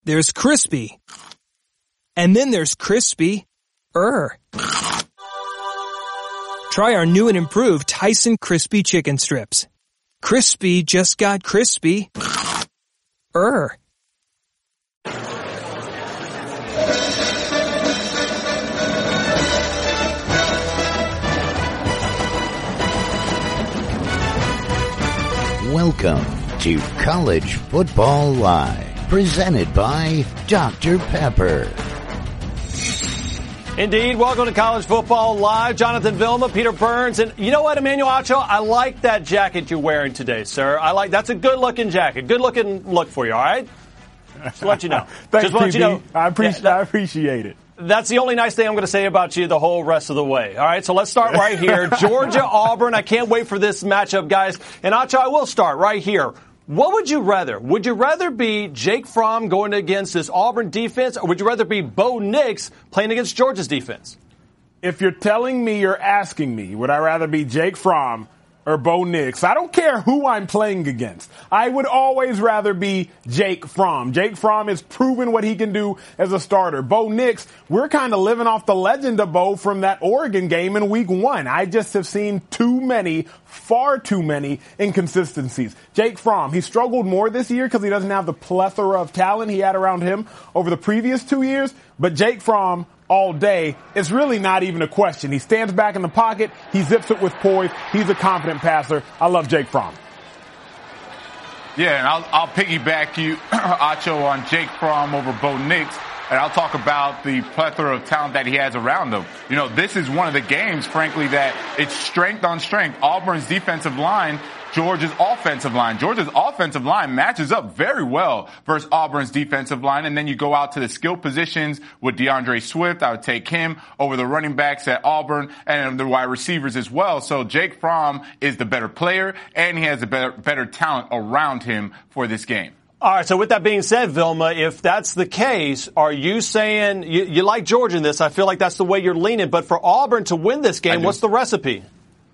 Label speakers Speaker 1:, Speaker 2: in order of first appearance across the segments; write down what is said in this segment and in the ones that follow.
Speaker 1: There's crispy. And then there's crispy-er. Try our new and improved Tyson Crispy Chicken Strips. Crispy just got crispy-er.
Speaker 2: Welcome to College Football Live, presented by Dr. Pepper.
Speaker 3: Indeed, welcome to College Football Live. Jonathan Vilma, Peter Burns, and you know what, Emmanuel Acho? I like that jacket you're wearing today, sir. That's a good-looking jacket. Good-looking look for you, all right? Just to let you know.
Speaker 4: Thanks,
Speaker 3: Just let you know.
Speaker 4: I appreciate it.
Speaker 3: That's the only nice thing I'm going to say about you the whole rest of the way. All right, so let's start right here. Georgia, Auburn. I can't wait for this matchup, guys. And Acho, I will start right here. What would you rather? Would you rather be Jake Fromm going against this Auburn defense, or would you rather be Bo Nix playing against Georgia's defense?
Speaker 4: If you're telling me, you're asking me, would I rather be Jake Fromm or Bo Nix? I don't care who I'm playing against. I would always rather be Jake Fromm. Jake Fromm has proven what he can do as a starter. Bo Nix, we're kind of living off the legend of Bo from that Oregon game in week 1. I just have seen far too many inconsistencies. Jake Fromm, he struggled more this year because he doesn't have the plethora of talent he had around him over the previous 2 years. But Jake Fromm, all day, it's really not even a question. He stands back in the pocket. He zips it with poise. He's a confident passer. I love Jake Fromm.
Speaker 5: Yeah, and I'll piggyback you, Acho, on Jake Fromm over Bo Nix, and I'll talk about the plethora of talent that he has around him. You know, this is one of the games, frankly, that it's strength on strength. Auburn's defensive line, Georgia's offensive line. Georgia's offensive line matches up very well versus Auburn's defensive line. And then you go out to the skill positions with DeAndre Swift. I would take him over the running backs at Auburn and the wide receivers as well. So Jake Fromm is the better player, and he has a better talent around him for this game.
Speaker 3: All right, so with that being said, Vilma, if that's the case, are you saying you like Georgia in this? I feel like that's the way you're leaning. But for Auburn to win this game, what's the recipe?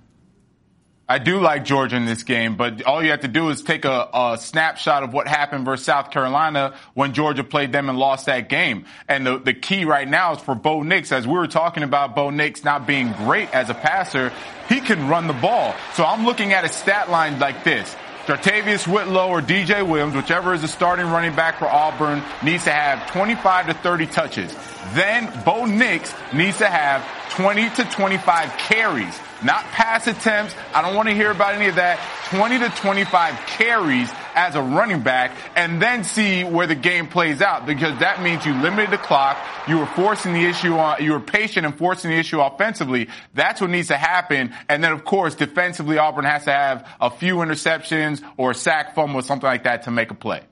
Speaker 5: I do like Georgia in this game, but all you have to do is take a snapshot of what happened versus South Carolina when Georgia played them and lost that game. And the key right now is for Bo Nix. As we were talking about Bo Nix not being great as a passer, he can run the ball. So I'm looking at a stat line like this. Jartavius Whitlow or DJ Williams, whichever is the starting running back for Auburn, needs to have 25 to 30 touches. Then Bo Nix needs to have 20 to 25 carries, not pass attempts. I don't want to hear about any of that. 20 to 25 carries as a running back, and then see where the game plays out, because that means you limited the clock. You were forcing the issue on, you were patient and forcing the issue offensively. That's what needs to happen. And then, of course, defensively, Auburn has to have a few interceptions or a sack, fumble, or something like that to make a play.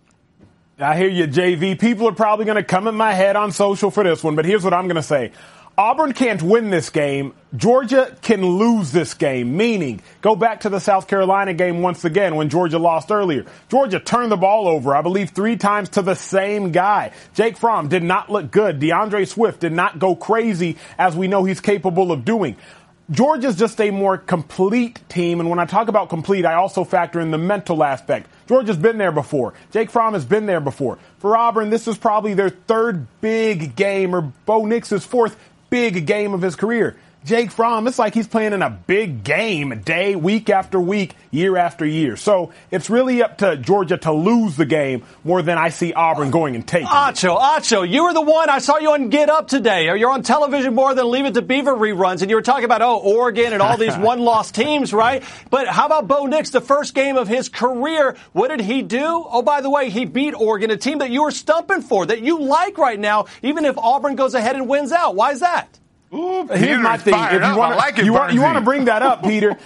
Speaker 4: I hear you, JV. People are probably going to come in my head on social for this one, but here's what I'm going to say. Auburn can't win this game. Georgia can lose this game, meaning go back to the South Carolina game once again when Georgia lost earlier. Georgia turned the ball over, I believe, 3 times to the same guy. Jake Fromm did not look good. DeAndre Swift did not go crazy as we know he's capable of doing. Georgia's just a more complete team, and when I talk about complete, I also factor in the mental aspect. Georgia's been there before. Jake Fromm has been there before. For Auburn, this is probably their 3rd big game, or Bo Nix's 4th big game of his career. Jake Fromm, it's like he's playing in a big game day, week after week, year after year. So it's really up to Georgia to lose the game more than I see Auburn going and taking it.
Speaker 3: Acho, you were the one. I saw you on Get Up today. You're on television more than Leave It to Beaver reruns, and you were talking about, Oregon and all these one-loss teams, right? But how about Bo Nix, the first game of his career? What did he do? Oh, by the way, he beat Oregon, a team that you were stumping for, that you like right now, even if Auburn goes ahead and wins out. Why is that?
Speaker 5: Ooh,
Speaker 4: here's my thing. If you want to bring that up, Peter,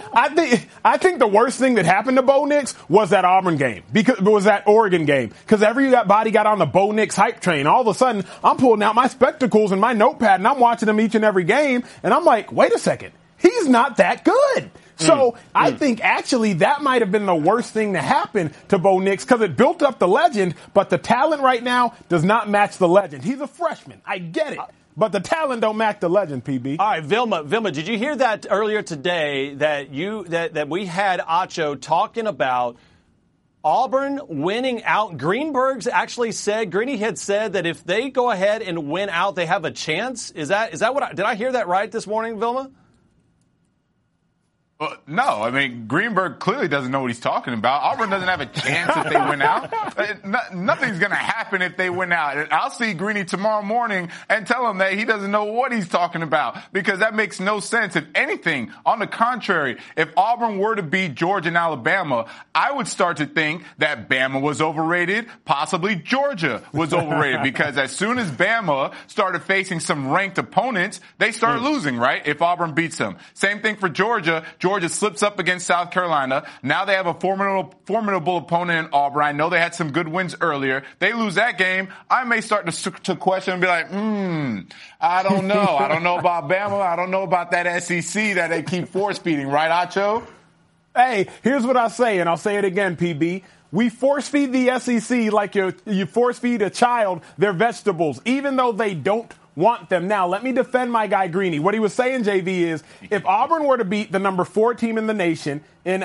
Speaker 4: I think the worst thing that happened to Bo Nix was that Auburn game, because it was that Oregon game, because everybody got on the Bo Nix hype train. All of a sudden, I'm pulling out my spectacles and my notepad, and I'm watching him each and every game, and I'm like, wait a second, he's not that good. So I think actually that might have been the worst thing to happen to Bo Nix, because it built up the legend, but the talent right now does not match the legend. He's a freshman. I get it. But the talent don't match the legend, PB.
Speaker 3: All right, Vilma, did you hear that earlier today that we had Acho talking about Auburn winning out. Greeny had said that if they go ahead and win out, they have a chance. Is that what did I hear that right this morning, Vilma?
Speaker 5: No, I mean, Greenberg clearly doesn't know what he's talking about. Auburn doesn't have a chance if they win out. Nothing's going to happen if they win out. I'll see Greeny tomorrow morning and tell him that he doesn't know what he's talking about, because that makes no sense. If anything, on the contrary, if Auburn were to beat Georgia and Alabama, I would start to think that Bama was overrated, possibly Georgia was overrated, because as soon as Bama started facing some ranked opponents, they started losing, right? If Auburn beats them. Same thing for Georgia. Georgia slips up against South Carolina. Now they have a formidable opponent in Auburn. I know they had some good wins earlier. They lose that game, I may start to question and be like, I don't know. I don't know about Bama. I don't know about that SEC that they keep force-feeding, right, Acho?
Speaker 4: Hey, here's what I say, and I'll say it again, PB. We force-feed the SEC like you force-feed a child their vegetables, even though they don't want them. Now, let me defend my guy Greeny. What he was saying, JV, is if Auburn were to beat the number 4 team in the nation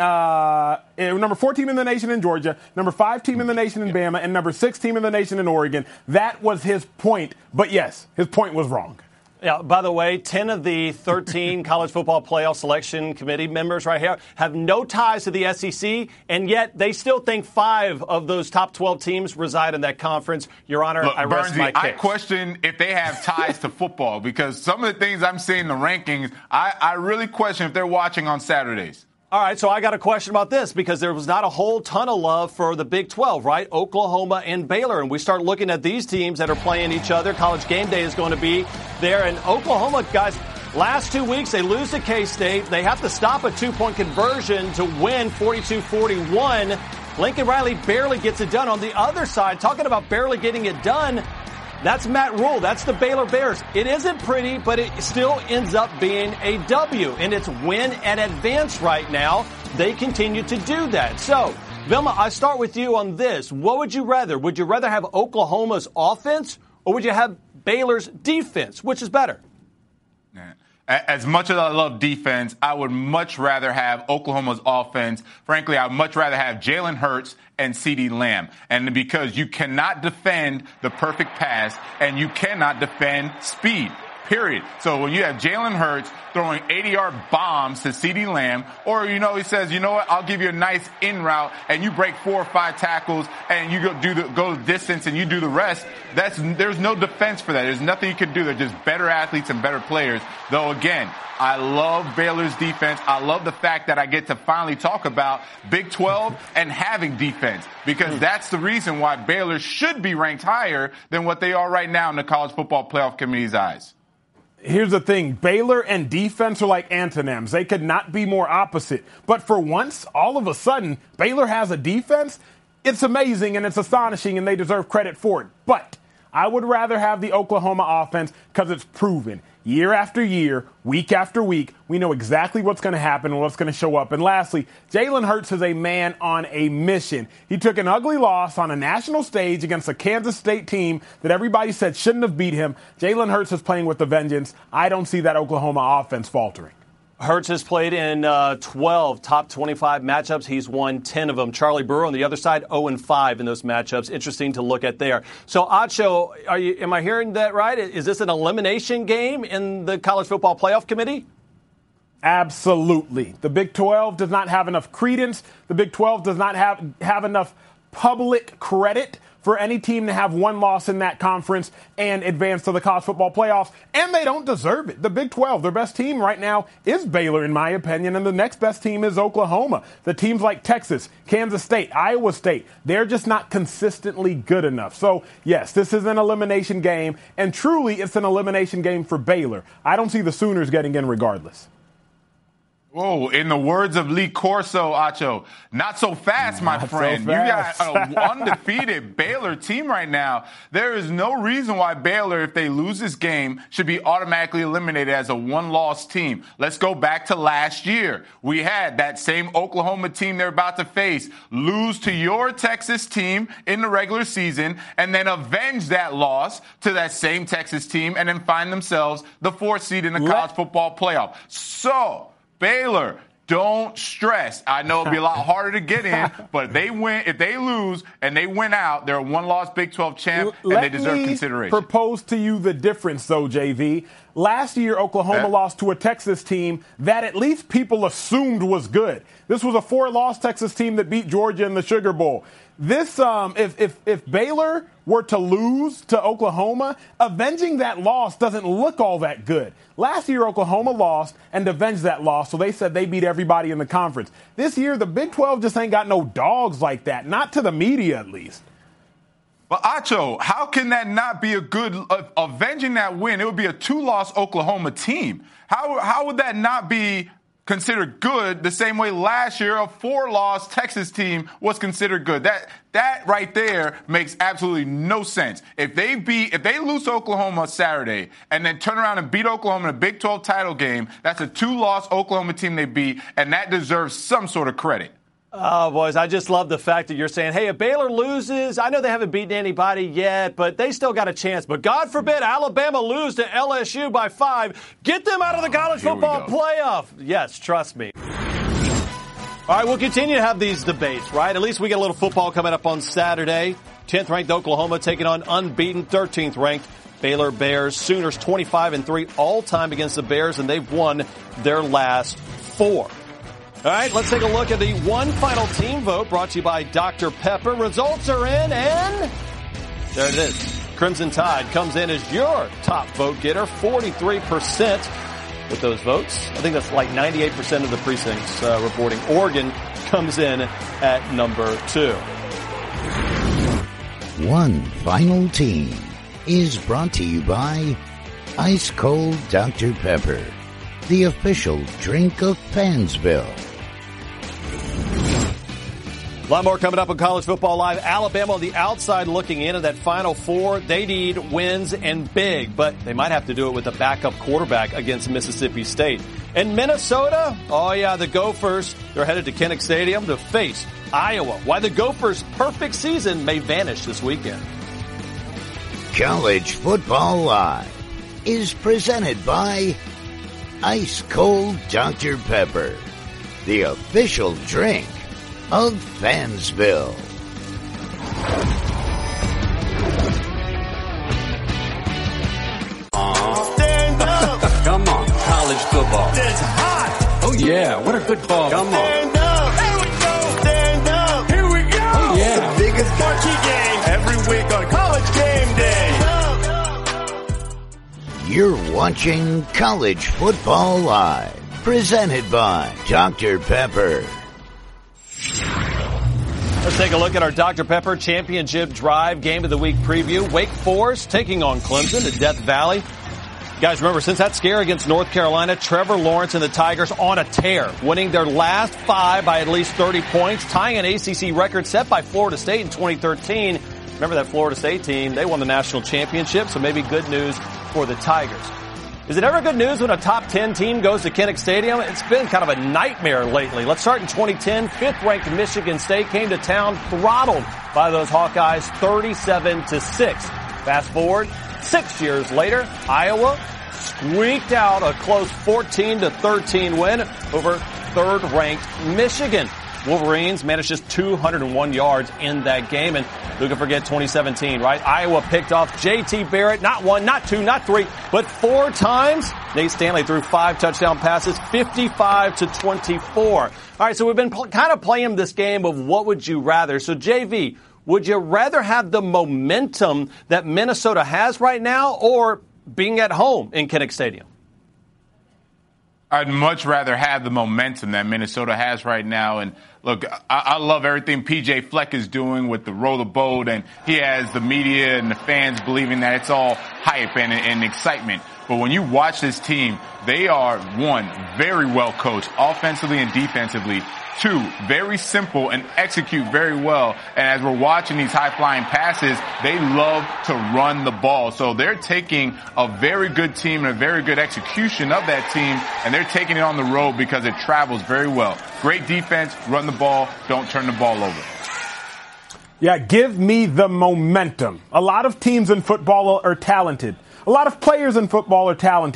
Speaker 4: number 4 team in the nation in Georgia, number 5 team in the nation in Bama, and number 6 team in the nation in Oregon, that was his point. But yes, his point was wrong.
Speaker 3: Yeah, by the way, 10 of the 13 college football playoff selection committee members right here have no ties to the SEC, and yet they still think 5 of those top 12 teams reside in that conference. Your Honor,
Speaker 5: look,
Speaker 3: I rest
Speaker 5: Bernsey,
Speaker 3: my case.
Speaker 5: I question if they have ties to football, because some of the things I'm seeing in the rankings, I really question if they're watching on Saturdays.
Speaker 3: All right, so I got a question about this, because there was not a whole ton of love for the Big 12, right? Oklahoma and Baylor. And we start looking at these teams that are playing each other. College Game Day is going to be there. And Oklahoma, guys, last 2 weeks, they lose to K-State. They have to stop a 2-point conversion to win 42-41. Lincoln Riley barely gets it done. On the other side, talking about barely getting it done, that's Matt Rule. That's the Baylor Bears. It isn't pretty, but it still ends up being a W. And it's win and advance right now. They continue to do that. So, Vilma, I start with you on this. What would you rather? Would you rather have Oklahoma's offense, or would you have Baylor's defense? Which is better?
Speaker 5: As much as I love defense, I would much rather have Oklahoma's offense. Frankly, I would much rather have Jalen Hurts and CeeDee Lamb. And because you cannot defend the perfect pass, and you cannot defend speed. Period. So when you have Jalen Hurts throwing 80-yard bombs to CeeDee Lamb, or, he says, you know what, I'll give you a nice in route, and you break 4 or 5 tackles, and you go the distance, and you do the rest, there's no defense for that. There's nothing you can do. They're just better athletes and better players. Though, again, I love Baylor's defense. I love the fact that I get to finally talk about Big 12 and having defense, because that's the reason why Baylor should be ranked higher than what they are right now in the College Football Playoff Committee's eyes.
Speaker 4: Here's the thing. Baylor and defense are like antonyms. They could not be more opposite. But for once, all of a sudden, Baylor has a defense. It's amazing and it's astonishing, and they deserve credit for it. But I would rather have the Oklahoma offense, because it's proven. Year after year, week after week, we know exactly what's going to happen and what's going to show up. And lastly, Jalen Hurts is a man on a mission. He took an ugly loss on a national stage against a Kansas State team that everybody said shouldn't have beat him. Jalen Hurts is playing with a vengeance. I don't see that Oklahoma offense faltering.
Speaker 3: Hurts has played in 12 top 25 matchups. He's won 10 of them. Charlie Brewer on the other side, 0-5 in those matchups. Interesting to look at there. So, Acho, am I hearing that right? Is this an elimination game in the College Football Playoff Committee?
Speaker 4: Absolutely. The Big 12 does not have enough credence. The Big 12 does not have enough public credit for any team to have one loss in that conference and advance to the college football playoffs, and they don't deserve it. The Big 12, their best team right now is Baylor, in my opinion, and the next best team is Oklahoma. The teams like Texas, Kansas State, Iowa State, they're just not consistently good enough. So, yes, this is an elimination game, and truly it's an elimination game for Baylor. I don't see the Sooners getting in regardless.
Speaker 5: Whoa, in the words of Lee Corso, Acho, not so fast, my friend.
Speaker 4: So fast.
Speaker 5: You got an undefeated Baylor team right now. There is no reason why Baylor, if they lose this game, should be automatically eliminated as a one-loss team. Let's go back to last year. We had that same Oklahoma team they're about to face lose to your Texas team in the regular season, and then avenge that loss to that same Texas team, and then find themselves the 4th seed in the college football playoff. So, Baylor, don't stress. I know it'll be a lot harder to get in, but if they lose and they win out, they're a one-loss Big 12 champ, and they deserve consideration.
Speaker 4: Propose to you the difference, though, JV. Last year, Oklahoma lost to a Texas team that at least people assumed was good. This was a 4-loss Texas team that beat Georgia in the Sugar Bowl. This, if Baylor were to lose to Oklahoma, avenging that loss doesn't look all that good. Last year, Oklahoma lost and avenged that loss, so they said they beat everybody in the conference. This year, the Big 12 just ain't got no dogs like that, not to the media at least.
Speaker 5: But Acho, how can that not be a good avenging that win? It would be a 2-loss Oklahoma team. How would that not be considered good the same way last year a 4-loss Texas team was considered good? That right there makes absolutely no sense. If they lose to Oklahoma Saturday and then turn around and beat Oklahoma in a Big 12 title game, that's a 2-loss Oklahoma team they beat, and that deserves some sort of credit.
Speaker 3: Oh, boys, I just love the fact that you're saying, hey, if Baylor loses, I know they haven't beaten anybody yet, but they still got a chance. But God forbid Alabama lose to LSU by 5. Get them out of the college football playoff. Yes, trust me. All right, we'll continue to have these debates, right? At least we get a little football coming up on Saturday. 10th-ranked Oklahoma taking on unbeaten 13th-ranked Baylor Bears. Sooners 25-3 all-time against the Bears, and they've won their last 4. All right, let's take a look at the one final team vote brought to you by Dr. Pepper. Results are in, and there it is. Crimson Tide comes in as your top vote getter, 43% with those votes. I think that's like 98% of the precincts reporting. Oregon comes in at number 2.
Speaker 2: One Final Team is brought to you by Ice Cold Dr. Pepper, the official drink of Fansville.
Speaker 3: A lot more coming up on College Football Live. Alabama on the outside looking in at that Final Four. They need wins and big, but they might have to do it with a backup quarterback against Mississippi State. And Minnesota, oh yeah, the Gophers, they're headed to Kinnick Stadium to face Iowa. Why the Gophers' perfect season may vanish this weekend.
Speaker 2: College Football Live is presented by Ice Cold Dr. Pepper, the official drink of Fansville.
Speaker 6: Stand up. Come on, college football. It's hot. Oh yeah, what a good ball. Come on. Stand up. Here we go. Stand up. Here we go. Oh yeah. The biggest marquee game every week on College Game Day.
Speaker 2: You're watching College Football Live, presented by Dr. Pepper.
Speaker 3: Let's take a look at our Dr. Pepper Championship Drive Game of the Week preview. Wake Forest taking on Clemson at Death Valley. You guys remember, since that scare against North Carolina, Trevor Lawrence and the Tigers on a tear, winning their last 5 by at least 30 points, tying an ACC record set by Florida State in 2013. Remember that Florida State team, they won the national championship, so maybe good news for the Tigers. Is it ever good news when a top 10 team goes to Kinnick Stadium? It's been kind of a nightmare lately. Let's start in 2010. 5th-ranked Michigan State came to town, throttled by those Hawkeyes 37-6. Fast forward 6 years later, Iowa squeaked out a close 14-13 win over 3rd-ranked Michigan. Wolverines managed just 201 yards in that game. And who can forget 2017, right? Iowa picked off J.T. Barrett, not 1, not 2, not 3, but 4 times. Nate Stanley threw 5 touchdown passes, 55-24. All right, so we've been kind of playing this game of what would you rather. So, JV, would you rather have the momentum that Minnesota has right now or being at home in Kinnick Stadium?
Speaker 5: I'd much rather have the momentum that Minnesota has right now. And look, I love everything PJ Fleck is doing with the roll the boat, and he has the media and the fans believing that it's all hype and excitement. But when you watch this team, they are, 1, very well coached offensively and defensively. 2, very simple and execute very well. And as we're watching these high-flying passes, they love to run the ball. So they're taking a very good team and a very good execution of that team, and they're taking it on the road because it travels very well. Great defense, run the ball, don't turn the ball over.
Speaker 4: Yeah, give me the momentum. A lot of teams in football are talented. A lot of players in football are talented.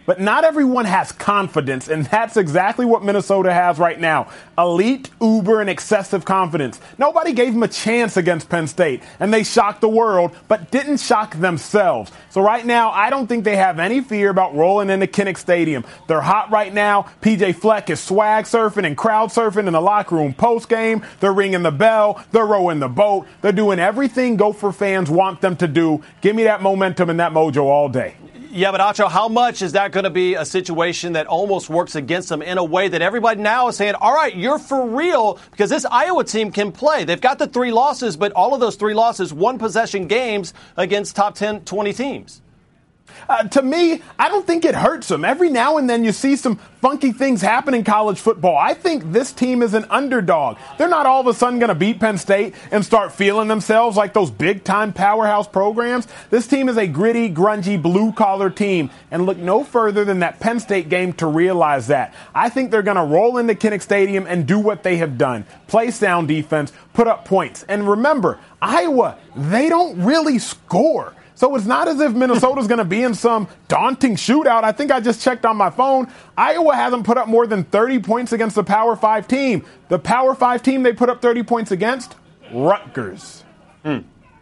Speaker 4: but not everyone has confidence, and that's exactly what Minnesota has right now. Elite, uber, and excessive confidence. Nobody gave them a chance against Penn State, and they shocked the world, but didn't shock themselves. So right now, I don't think they have any fear about rolling into Kinnick Stadium. They're hot right now. PJ Fleck is swag surfing and crowd surfing in the locker room post-game. They're ringing the bell. They're rowing the boat. They're doing everything Gopher fans want them to do. Give me that momentum and that mojo all day.
Speaker 3: Yeah, but Acho, how much is that going to be a situation that almost works against them in a way that everybody now is saying, all right, you're for real, because this Iowa team can play. They've got the 3 losses, but all of those 3 losses, 1-possession games against top 10, 20 teams.
Speaker 4: To me, I don't think it hurts them. Every now and then you see some funky things happen in college football. I think this team is an underdog. They're not all of a sudden going to beat Penn State and start feeling themselves like those big-time powerhouse programs. This team is a gritty, grungy, blue-collar team, and look no further than that Penn State game to realize that. I think they're going to roll into Kinnick Stadium and do what they have done. Play sound defense, put up points. And remember, Iowa, they don't really score. So it's not as if Minnesota's going to be in some daunting shootout. I think I just checked on my phone. Iowa hasn't put up more than 30 points against the Power 5 team. The Power 5 team they put up 30 points against? Rutgers.
Speaker 5: And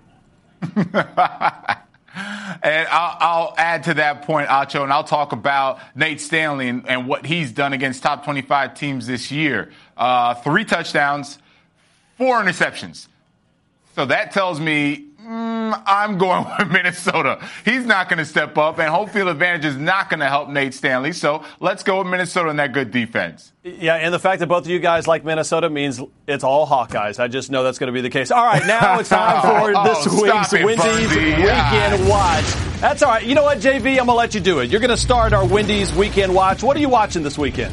Speaker 5: I'll add to that point, Acho, and I'll talk about Nate Stanley and what he's done against top 25 teams this year. 3 touchdowns, 4 interceptions. So that tells me I'm going with Minnesota. He's not going to step up, and home field advantage is not going to help Nate Stanley. So let's go with Minnesota and that good defense.
Speaker 3: Yeah, and the fact that both of you guys like Minnesota means it's all Hawkeyes. I just know that's going to be the case. All right, now it's time for this week's Wendy's Weekend Watch. That's all right. You know what, JV? I'm going to let you do it. You're going to start our Wendy's Weekend Watch. What are you watching this weekend?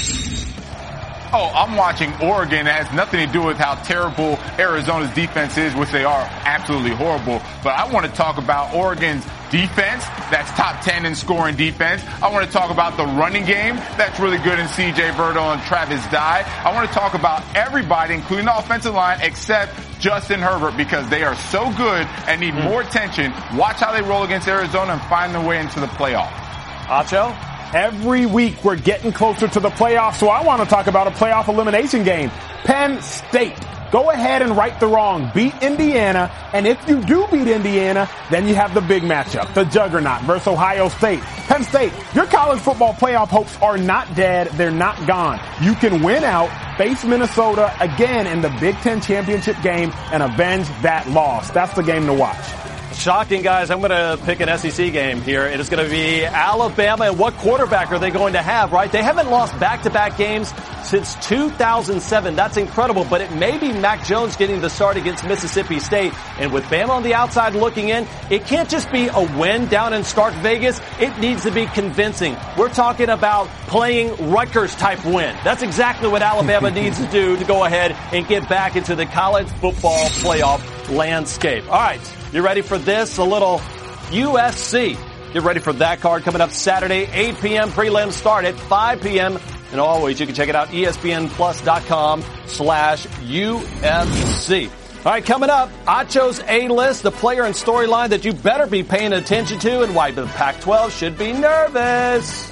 Speaker 5: Oh, I'm watching Oregon. It has nothing to do with how terrible Arizona's defense is, which they are absolutely horrible. But I want to talk about Oregon's defense. That's top 10 in scoring defense. I want to talk about the running game. That's really good in C.J. Verdell and Travis Dye. I want to talk about everybody, including the offensive line, except Justin Herbert, because they are so good and need more attention. Watch how they roll against Arizona and find their way into the playoff.
Speaker 3: Acho?
Speaker 4: Every week we're getting closer to the playoffs, so I want to talk about a playoff elimination game. Penn State. Go ahead and right the wrong. Beat Indiana, and if you do beat Indiana, then you have the big matchup, the juggernaut versus Ohio State. Penn State, your college football playoff hopes are not dead. They're not gone. You can win out, face Minnesota again in the Big Ten championship game, and avenge that loss. That's the game to watch.
Speaker 3: Shocking, guys. I'm going to pick an SEC game here. It is going to be Alabama. And what quarterback are they going to have, right? They haven't lost back-to-back games since 2007. That's incredible. But it may be Mac Jones getting the start against Mississippi State. And with Bama on the outside looking in, it can't just be a win down in Stark Vegas. It needs to be convincing. We're talking about playing Rutgers-type win. That's exactly what Alabama needs to do to go ahead and get back into the college football playoff landscape. All right. You ready for this? A little USC. Get ready for that card coming up Saturday, 8 p.m. Prelims start at 5 p.m. And always, you can check it out, ESPNplus.com/UFC. All right, coming up, Acho's A-List, the player and storyline that you better be paying attention to and why the Pac-12 should be nervous.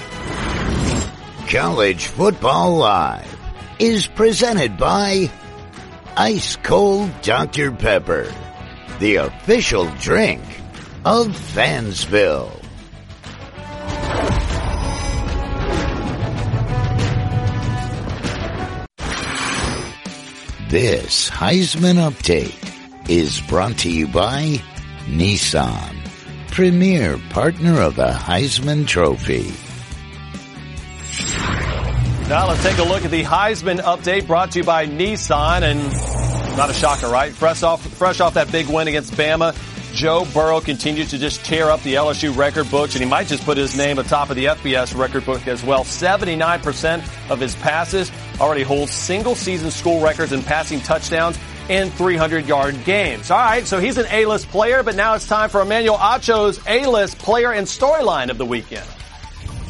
Speaker 2: College Football Live is presented by Ice Cold Dr. Pepper, the official drink of Fansville. This Heisman Update is brought to you by Nissan, premier partner of the Heisman Trophy.
Speaker 3: Now let's take a look at the Heisman Update brought to you by Nissan, and not a shocker, right? Fresh off that big win against Bama, Joe Burrow continues to just tear up the LSU record books, and he might just put his name atop of the FBS record book as well. 79% of his passes already holds single-season school records in passing touchdowns in 300-yard games. All right, so he's an A-list player, but now it's time for Emmanuel Acho's A-list player and storyline of the weekend.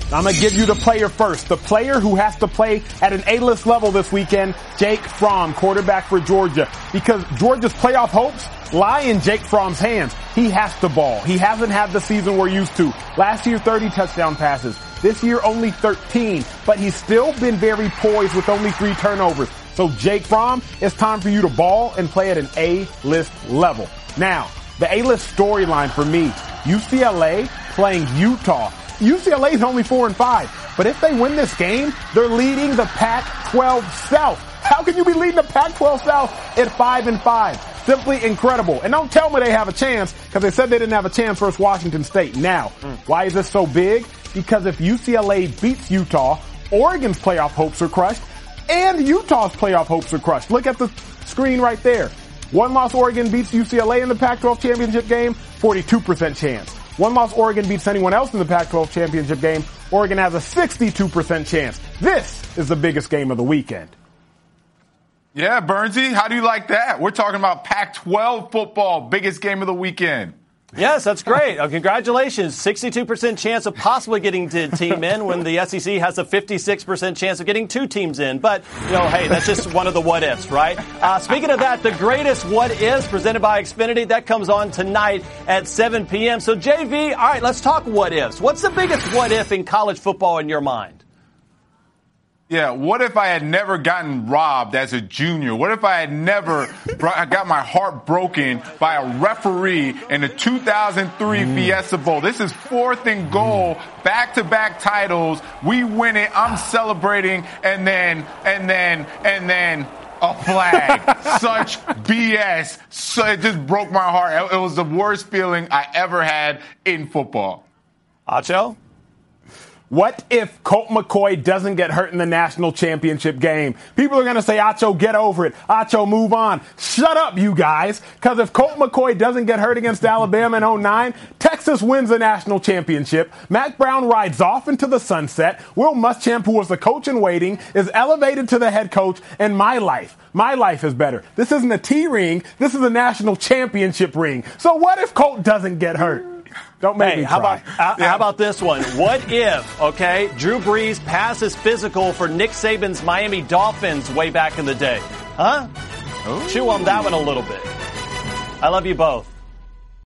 Speaker 4: I'm going to give you the player first. The player who has to play at an A-list level this weekend, Jake Fromm, quarterback for Georgia. Because Georgia's playoff hopes lie in Jake Fromm's hands. He has to ball. He hasn't had the season we're used to. Last year, 30 touchdown passes. This year, only 13. But he's still been very poised with only 3 turnovers. So Jake Fromm, it's time for you to ball and play at an A-list level. Now, the A-list storyline for me, UCLA playing Utah. UCLA is only 4-5, but if they win this game, they're leading the Pac-12 South. How can you be leading the Pac-12 South at 5-5? Simply incredible. And don't tell me they have a chance, because they said they didn't have a chance versus Washington State. Now, why is this so big? Because if UCLA beats Utah, Oregon's playoff hopes are crushed, and Utah's playoff hopes are crushed. Look at the screen right there. One loss Oregon beats UCLA in the Pac-12 championship game, 42% chance. One loss Oregon beats anyone else in the Pac-12 championship game, Oregon has a 62% chance. This is the biggest game of the weekend.
Speaker 5: Yeah, Bernsey, how do you like that? We're talking about Pac-12 football, biggest game of the weekend.
Speaker 3: Yes, that's great. Congratulations. 62% chance of possibly getting the team in when the SEC has a 56% chance of getting 2 teams in. But, hey, that's just one of the what-ifs, right? Speaking of that, the greatest what-ifs presented by Xfinity, that comes on tonight at 7 p.m. So, JV, all right, let's talk what-ifs. What's the biggest what-if in college football in your mind?
Speaker 5: Yeah, what if I had never gotten robbed as a junior? What if I had never got my heart broken by a referee in the 2003 Fiesta Bowl? This is 4th and goal, back-to-back titles. We win it. I'm celebrating, and then a flag. Such BS. So it just broke my heart. It was the worst feeling I ever had in football.
Speaker 3: Acho?
Speaker 4: What if Colt McCoy doesn't get hurt in the national championship game? People are going to say, Acho, get over it. Acho, move on. Shut up, you guys. Because if Colt McCoy doesn't get hurt against Alabama in 2009, Texas wins the national championship. Mack Brown rides off into the sunset. Will Muschamp, who was the coach in waiting, is elevated to the head coach. And my life is better. This isn't a T ring. This is a national championship ring. So what if Colt doesn't get hurt? Don't make me try.
Speaker 3: How about this one? What if, Drew Brees passes physical for Nick Saban's Miami Dolphins way back in the day? Huh? Chew on that one a little bit. I love you both.